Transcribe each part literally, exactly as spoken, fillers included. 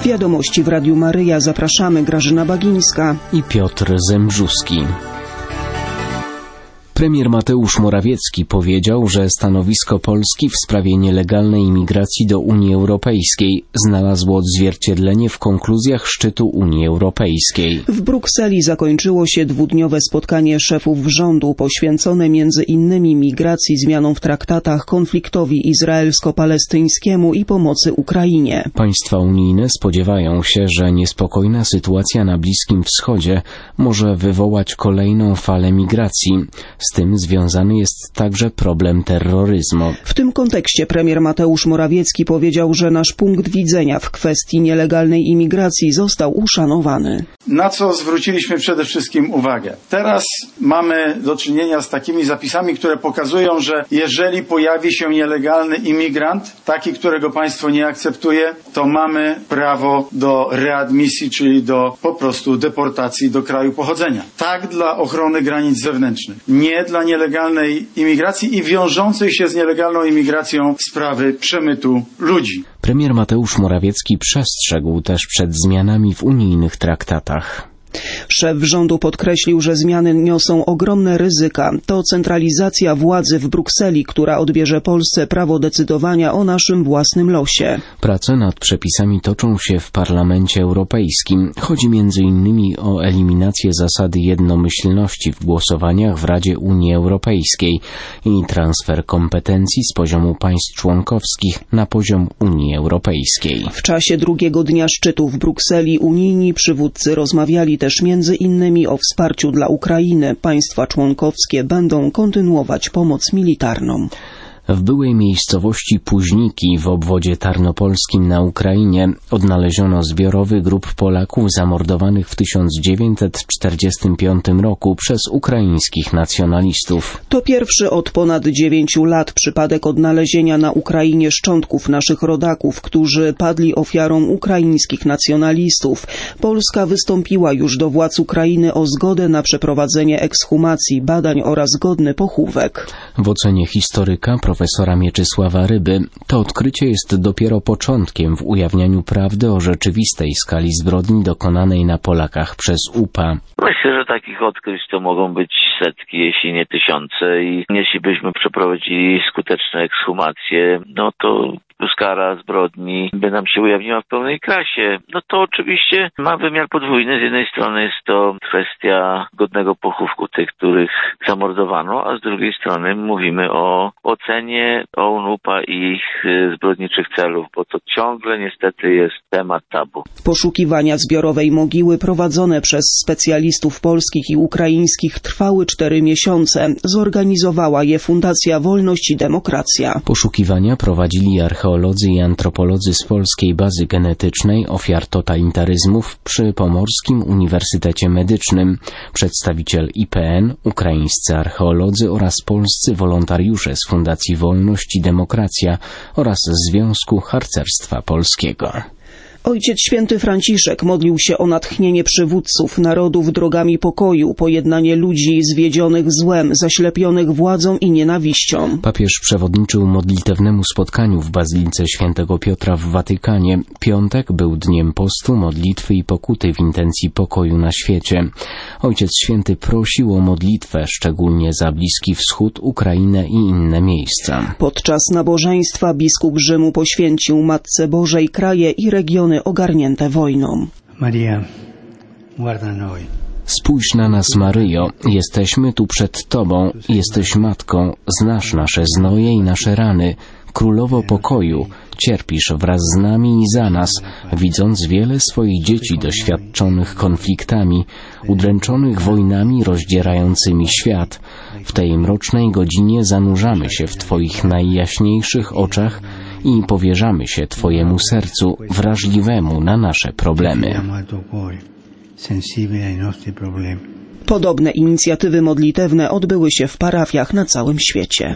Wiadomości w Radiu Maryja. Zapraszamy, Grażyna Bagińska i Piotr Zembrzuski. Premier Mateusz Morawiecki powiedział, że stanowisko Polski w sprawie nielegalnej imigracji do Unii Europejskiej znalazło odzwierciedlenie w konkluzjach szczytu Unii Europejskiej. W Brukseli zakończyło się dwudniowe spotkanie szefów rządu poświęcone między innymi migracji, zmianom w traktatach, konfliktowi izraelsko-palestyńskiemu i pomocy Ukrainie. Państwa unijne spodziewają się, że niespokojna sytuacja na Bliskim Wschodzie może wywołać kolejną falę migracji. Z tym związany jest także problem terroryzmu. W tym kontekście premier Mateusz Morawiecki powiedział, że nasz punkt widzenia w kwestii nielegalnej imigracji został uszanowany. Na co zwróciliśmy przede wszystkim uwagę? Teraz mamy do czynienia z takimi zapisami, które pokazują, że jeżeli pojawi się nielegalny imigrant, taki, którego państwo nie akceptuje, to mamy prawo do readmisji, czyli do po prostu deportacji do kraju pochodzenia. Tak dla ochrony granic zewnętrznych. Nie dla nielegalnej imigracji i wiążącej się z nielegalną imigracją sprawy przemytu ludzi. Premier Mateusz Morawiecki przestrzegł też przed zmianami w unijnych traktatach. Szef rządu podkreślił, że zmiany niosą ogromne ryzyka. To centralizacja władzy w Brukseli, która odbierze Polsce prawo decydowania o naszym własnym losie. Prace nad przepisami toczą się w Parlamencie Europejskim. Chodzi między innymi o eliminację zasady jednomyślności w głosowaniach w Radzie Unii Europejskiej i transfer kompetencji z poziomu państw członkowskich na poziom Unii Europejskiej. W czasie drugiego dnia szczytu w Brukseli unijni przywódcy rozmawiali też między innymi o wsparciu dla Ukrainy. Państwa członkowskie będą kontynuować pomoc militarną. W byłej miejscowości Późniki w obwodzie tarnopolskim na Ukrainie odnaleziono zbiorowy grób Polaków zamordowanych w tysiąc dziewięćset czterdziestym piątym roku przez ukraińskich nacjonalistów. To pierwszy od ponad dziewięciu lat przypadek odnalezienia na Ukrainie szczątków naszych rodaków, którzy padli ofiarą ukraińskich nacjonalistów. Polska wystąpiła już do władz Ukrainy o zgodę na przeprowadzenie ekshumacji, badań oraz godny pochówek. W ocenie historyka profesora Mieczysława Ryby, to odkrycie jest dopiero początkiem w ujawnianiu prawdy o rzeczywistej skali zbrodni dokonanej na Polakach przez U P A. Myślę, że takich odkryć to mogą być setki, jeśli nie tysiące i jeśli byśmy przeprowadzili skuteczne ekshumacje, no to skala zbrodni by nam się ujawniła w pełnej krasie. No to oczywiście ma wymiar podwójny. Z jednej strony jest to kwestia godnego pochówku tych, których zamordowano, a z drugiej strony mówimy o ocenie O U N U P A i ich zbrodniczych celów, bo to ciągle niestety jest temat tabu. Poszukiwania zbiorowej mogiły prowadzone przez specjalistów polskich i ukraińskich trwały cztery miesiące. Zorganizowała je Fundacja Wolność i Demokracja. Poszukiwania prowadzili archeolodzy i antropolodzy z Polskiej Bazy Genetycznej Ofiar Totalitaryzmów przy Pomorskim Uniwersytecie Medycznym, przedstawiciel I P N, ukraińscy archeolodzy oraz polscy wolontariusze z Fundacji Wolność i Demokracja oraz Związku Harcerstwa Polskiego. Ojciec Święty Franciszek modlił się o natchnienie przywódców narodów drogami pokoju, pojednanie ludzi zwiedzionych złem, zaślepionych władzą i nienawiścią. Papież przewodniczył modlitewnemu spotkaniu w Bazylice Świętego Piotra w Watykanie. Piątek był dniem postu, modlitwy i pokuty w intencji pokoju na świecie. Ojciec Święty prosił o modlitwę, szczególnie za Bliski Wschód, Ukrainę i inne miejsca. Podczas nabożeństwa biskup Rzymu poświęcił Matce Bożej kraje i regiony ogarnięte wojną. Maria, guarda noi. Spójrz na nas, Maryjo, jesteśmy tu przed Tobą, jesteś Matką, znasz nasze znoje i nasze rany. Królowo pokoju, cierpisz wraz z nami i za nas, widząc wiele swoich dzieci doświadczonych konfliktami, udręczonych wojnami rozdzierającymi świat. W tej mrocznej godzinie zanurzamy się w Twoich najjaśniejszych oczach i powierzamy się Twojemu sercu, wrażliwemu na nasze problemy. Podobne inicjatywy modlitewne odbyły się w parafiach na całym świecie.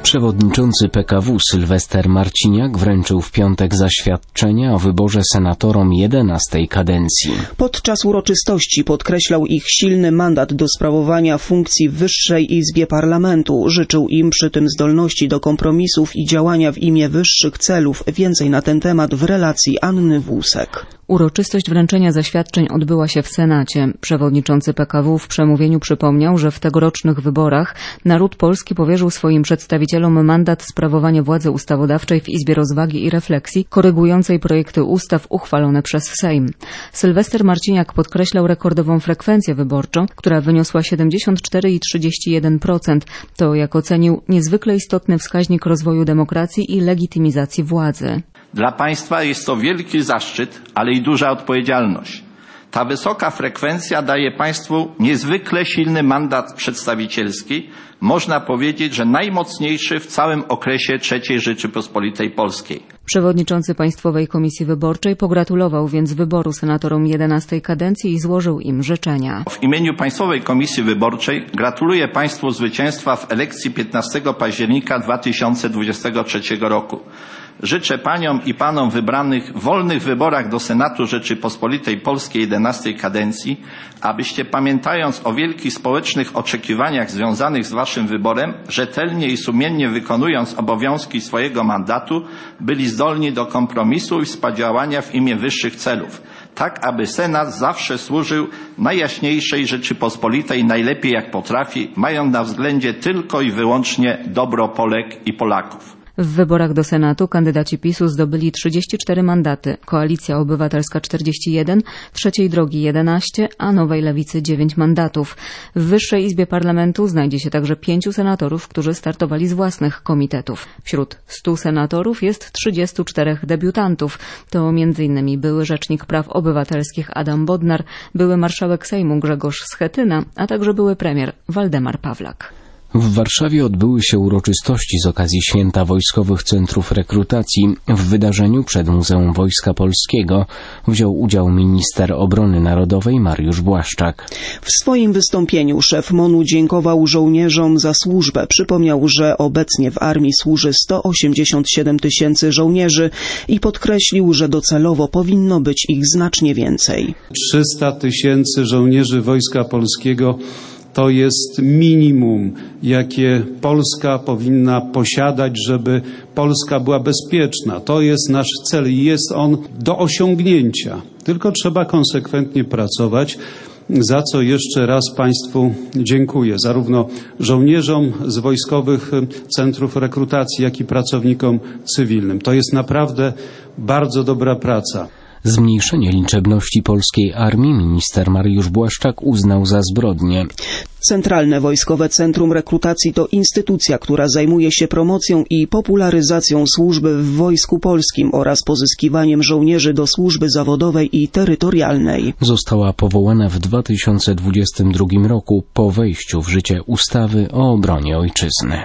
Przewodniczący P K W Sylwester Marciniak wręczył w piątek zaświadczenia o wyborze senatorom jedenastej kadencji. Podczas uroczystości podkreślał ich silny mandat do sprawowania funkcji w Wyższej Izbie Parlamentu. Życzył im przy tym zdolności do kompromisów i działania w imię wyższych celów. Więcej na ten temat w relacji Anny Włusek. Uroczystość wręczenia zaświadczeń odbyła się w Senacie. Przewodniczący P K W w przemówieniu przypomniał, że w tegorocznych wyborach naród polski powierzył swoim przedstawicielom mandat sprawowania władzy ustawodawczej w Izbie Rozwagi i Refleksji, korygującej projekty ustaw uchwalone przez Sejm. Sylwester Marciniak podkreślał rekordową frekwencję wyborczą, która wyniosła siedemdziesiąt cztery przecinek trzydzieści jeden procent. To, jak ocenił, niezwykle istotny wskaźnik rozwoju demokracji i legitymizacji władzy. Dla państwa jest to wielki zaszczyt, ale i duża odpowiedzialność. Ta wysoka frekwencja daje państwu niezwykle silny mandat przedstawicielski, można powiedzieć, że najmocniejszy w całym okresie trzeciej Rzeczypospolitej Polskiej. Przewodniczący Państwowej Komisji Wyborczej pogratulował więc wyboru senatorom jedenastej kadencji i złożył im życzenia. W imieniu Państwowej Komisji Wyborczej gratuluję państwu zwycięstwa w elekcji piętnastego października dwa tysiące dwudziestego trzeciego roku. Życzę paniom i panom wybranych w wolnych wyborach do Senatu Rzeczypospolitej Polskiej jedenastej kadencji, abyście pamiętając o wielkich społecznych oczekiwaniach związanych z waszym wyborem, rzetelnie i sumiennie wykonując obowiązki swojego mandatu, byli zdolni do kompromisu i współdziałania w imię wyższych celów, tak aby Senat zawsze służył najjaśniejszej Rzeczypospolitej najlepiej jak potrafi, mając na względzie tylko i wyłącznie dobro Polek i Polaków. W wyborach do Senatu kandydaci PiSu zdobyli trzydzieści cztery mandaty, Koalicja Obywatelska czterdzieści jeden, Trzeciej Drogi jedenaście, a Nowej Lewicy dziewięć mandatów. W Wyższej Izbie Parlamentu znajdzie się także pięciu senatorów, którzy startowali z własnych komitetów. Wśród stu senatorów jest trzydziestu czterech debiutantów. To między innymi były Rzecznik Praw Obywatelskich Adam Bodnar, były marszałek Sejmu Grzegorz Schetyna, a także były premier Waldemar Pawlak. W Warszawie odbyły się uroczystości z okazji Święta Wojskowych Centrów Rekrutacji. W wydarzeniu przed Muzeum Wojska Polskiego wziął udział minister obrony narodowej Mariusz Błaszczak. W swoim wystąpieniu szef MON-u dziękował żołnierzom za służbę. Przypomniał, że obecnie w armii służy sto osiemdziesiąt siedem tysięcy żołnierzy i podkreślił, że docelowo powinno być ich znacznie więcej. trzysta tysięcy żołnierzy Wojska Polskiego to jest minimum, jakie Polska powinna posiadać, żeby Polska była bezpieczna. To jest nasz cel i jest on do osiągnięcia. Tylko trzeba konsekwentnie pracować, za co jeszcze raz Państwu dziękuję, zarówno żołnierzom z wojskowych centrów rekrutacji, jak i pracownikom cywilnym. To jest naprawdę bardzo dobra praca. Zmniejszenie liczebności polskiej armii minister Mariusz Błaszczak uznał za zbrodnię. Centralne Wojskowe Centrum Rekrutacji to instytucja, która zajmuje się promocją i popularyzacją służby w Wojsku Polskim oraz pozyskiwaniem żołnierzy do służby zawodowej i terytorialnej. Została powołana w dwa tysiące dwudziestym drugim roku po wejściu w życie ustawy o obronie ojczyzny.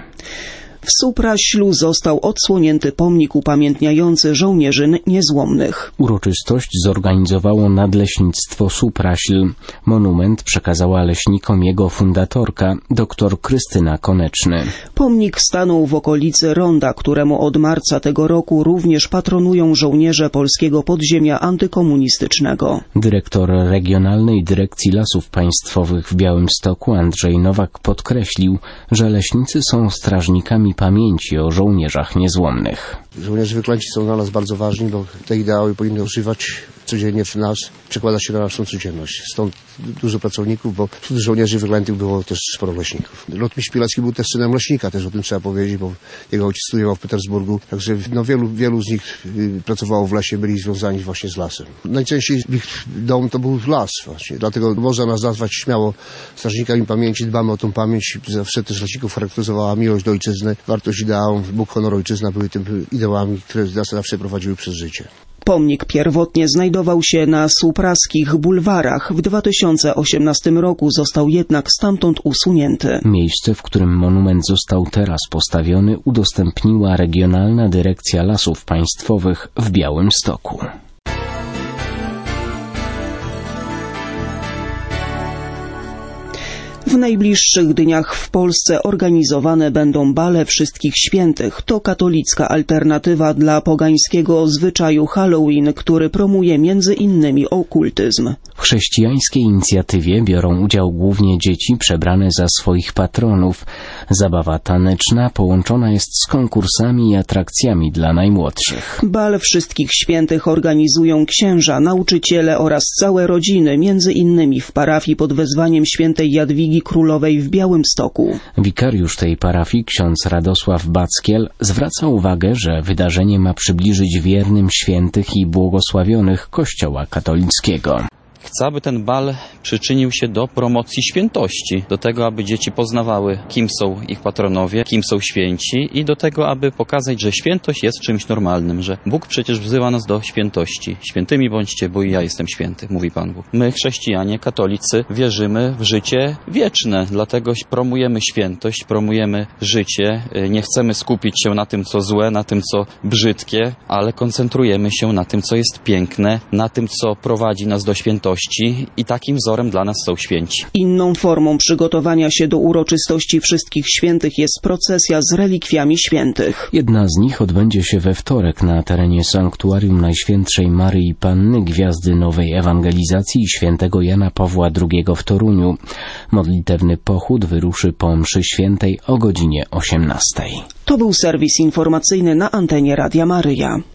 W Supraślu został odsłonięty pomnik upamiętniający żołnierzy niezłomnych. Uroczystość zorganizowało Nadleśnictwo Supraśl. Monument przekazała leśnikom jego fundatorka, dr Krystyna Koneczny. Pomnik stanął w okolicy ronda, któremu od marca tego roku również patronują żołnierze polskiego podziemia antykomunistycznego. Dyrektor Regionalnej Dyrekcji Lasów Państwowych w Białymstoku Andrzej Nowak podkreślił, że leśnicy są strażnikami pamięci o żołnierzach niezłomnych. Żołnierze wyklęci są dla nas bardzo ważni, bo te ideały powinny używać codziennie w nas, przekłada się na naszą codzienność. Stąd dużo pracowników, bo wśród żołnierzy wyklętych było też sporo leśników. Rotmistrz Pilecki był też synem leśnika, też o tym trzeba powiedzieć, bo jego ojciec studiował w Petersburgu, także no, wielu, wielu z nich pracowało w lesie, byli związani właśnie z lasem. Najczęściej ich dom to był las właśnie, dlatego można nas nazwać śmiało strażnikami pamięci, dbamy o tą pamięć, zawsze też leśników charakteryzowała miłość do ojczyzny, wartość ideału, Bóg, honor, ojczyzna były tym ideałami, które nas zawsze prowadziły przez życie. Pomnik pierwotnie znajdował się na supraskich bulwarach. W dwa tysiące osiemnastym roku został jednak stamtąd usunięty. Miejsce, w którym monument został teraz postawiony, udostępniła Regionalna Dyrekcja Lasów Państwowych w Białymstoku. W W najbliższych dniach w Polsce organizowane będą bale Wszystkich Świętych. To katolicka alternatywa dla pogańskiego zwyczaju Halloween, który promuje między innymi okultyzm. W chrześcijańskiej inicjatywie biorą udział głównie dzieci przebrane za swoich patronów. Zabawa taneczna połączona jest z konkursami i atrakcjami dla najmłodszych. Bal Wszystkich Świętych organizują księża, nauczyciele oraz całe rodziny, między innymi w parafii pod wezwaniem świętej Jadwigi Królowej w Białymstoku. Wikariusz tej parafii, ksiądz Radosław Backiel, zwraca uwagę, że wydarzenie ma przybliżyć wiernym świętych i błogosławionych Kościoła katolickiego. Chcę, aby ten bal przyczynił się do promocji świętości, do tego, aby dzieci poznawały, kim są ich patronowie, kim są święci i do tego, aby pokazać, że świętość jest czymś normalnym, że Bóg przecież wzywa nas do świętości. Świętymi bądźcie, bo i ja jestem święty, mówi Pan Bóg. My, chrześcijanie, katolicy, wierzymy w życie wieczne, dlatego promujemy świętość, promujemy życie. Nie chcemy skupić się na tym, co złe, na tym, co brzydkie, ale koncentrujemy się na tym, co jest piękne, na tym, co prowadzi nas do świętości. I takim wzorem dla nas są święci. Inną formą przygotowania się do uroczystości Wszystkich Świętych jest procesja z relikwiami świętych. Jedna z nich odbędzie się we wtorek na terenie Sanktuarium Najświętszej Maryi Panny, Gwiazdy Nowej Ewangelizacji i świętego Jana Pawła drugiego w Toruniu. Modlitewny pochód wyruszy po mszy świętej o godzinie osiemnastej. To był serwis informacyjny na antenie Radia Maryja.